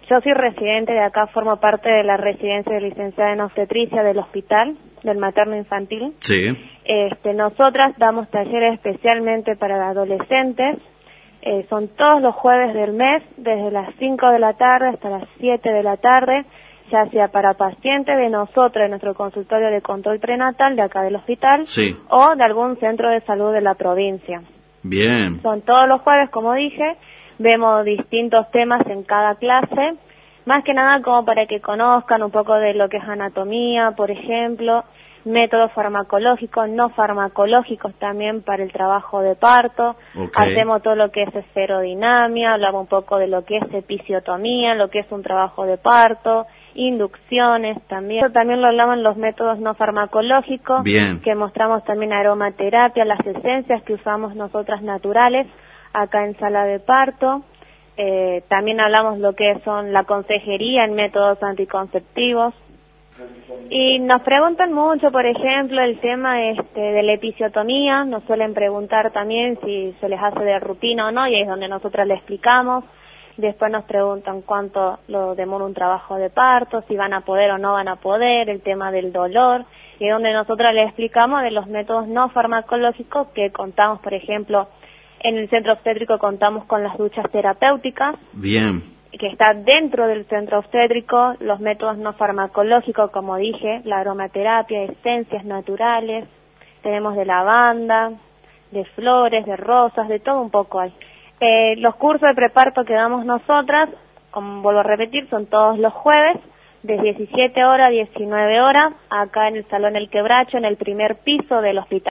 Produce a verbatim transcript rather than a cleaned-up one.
yo soy residente de acá, formo parte de la residencia de licenciada en obstetricia del hospital, del materno infantil. Sí. Este, nosotras damos talleres especialmente para adolescentes, eh, son todos los jueves del mes, desde las cinco de la tarde hasta las siete de la tarde, ya sea para pacientes de nosotros, de nuestro consultorio de control prenatal, de acá del hospital, Sí. o de algún centro de salud de la provincia. Bien. Son todos los jueves, como dije, vemos distintos temas en cada clase, más que nada como para que conozcan un poco de lo que es anatomía, por ejemplo, métodos farmacológicos, no farmacológicos también para el trabajo de parto. Okay. Hacemos todo lo que es esferodinamia, hablamos un poco de lo que es episiotomía, lo que es un trabajo de parto, inducciones también. Eso también lo hablamos en los métodos no farmacológicos, Bien. que mostramos también aromaterapia, las esencias que usamos nosotras naturales acá en sala de parto. Eh, también hablamos lo que son la consejería en métodos anticonceptivos. Y nos preguntan mucho, por ejemplo, el tema este de la episiotomía. Nos suelen preguntar también si se les hace de rutina o no, y ahí es donde nosotras le explicamos. Después nos preguntan cuánto lo demora un trabajo de parto, si van a poder o no van a poder, el tema del dolor, y es donde nosotras les explicamos de los métodos no farmacológicos que contamos, por ejemplo, en el centro obstétrico contamos con las duchas terapéuticas. Bien. Que está dentro del centro obstétrico, los métodos no farmacológicos, como dije, la aromaterapia, esencias naturales, tenemos de lavanda, de flores, de rosas, de todo un poco hay. Eh, los cursos de preparto que damos nosotras, como vuelvo a repetir, son todos los jueves, de diecisiete horas a diecinueve horas, acá en el Salón El Quebracho, en el primer piso del hospital.